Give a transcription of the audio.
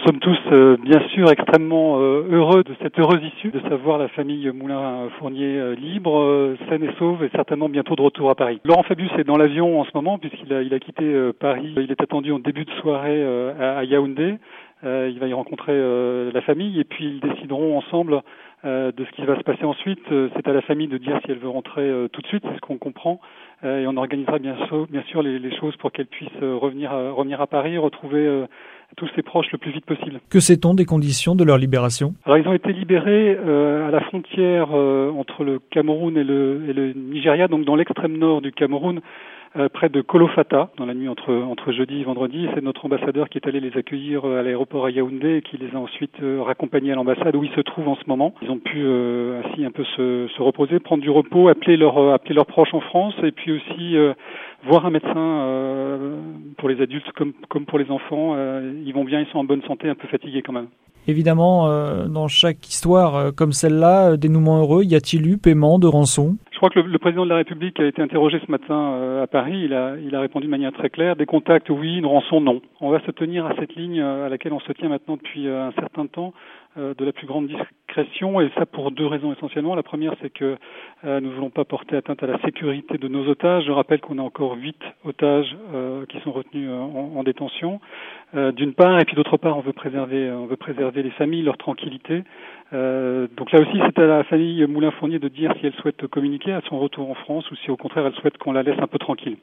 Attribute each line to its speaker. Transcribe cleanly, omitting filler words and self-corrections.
Speaker 1: sommes tous bien sûr extrêmement heureux de cette heureuse issue, de savoir la famille Moulin-Fournier libre, saine et sauve et certainement bientôt de retour à Paris. Laurent Fabius est dans l'avion en ce moment puisqu'il a quitté Paris. Il est attendu en début de soirée à Yaoundé. Il va y rencontrer la famille et puis ils décideront ensemble de ce qui va se passer ensuite. C'est à la famille de dire si elle veut rentrer tout de suite, c'est ce qu'on comprend. Et on organisera bien sûr les choses pour qu'elle puisse revenir à Paris, retrouver tous ses proches le plus vite possible.
Speaker 2: Que sait-on des conditions de leur libération ?
Speaker 1: Alors ils ont été libérés à la frontière entre le Cameroun et le Nigeria, donc dans l'extrême nord du Cameroun, près de Kolofata, dans la nuit entre jeudi et vendredi. C'est notre ambassadeur qui est allé les accueillir à l'aéroport à Yaoundé et qui les a ensuite raccompagnés à l'ambassade où ils se trouvent en ce moment. Ils ont pu ainsi un peu se reposer, prendre du repos, appeler leurs proches en France et puis aussi voir un médecin pour les adultes comme pour les enfants. Ils vont bien, ils sont en bonne santé, un peu fatigués quand même.
Speaker 2: Évidemment, dans chaque histoire comme celle-là, dénouement heureux, y a-t-il eu paiement de rançon ?
Speaker 1: Je crois que le président de la République a été interrogé ce matin à Paris. Il a répondu de manière très claire. Des contacts, oui. Une rançon, non. On va se tenir à cette ligne à laquelle on se tient maintenant depuis un certain temps, de la plus grande discrétion. Et ça pour deux raisons essentiellement. La première, c'est que nous ne voulons pas porter atteinte à la sécurité de nos otages. Je rappelle qu'on a encore 8 otages qui sont retenus en détention. D'une part, et puis d'autre part, on veut préserver les familles, leur tranquillité. Donc là aussi, c'est à la famille Moulin-Fournier de dire si elle souhaite communiquer à son retour en France ou si au contraire elle souhaite qu'on la laisse un peu tranquille.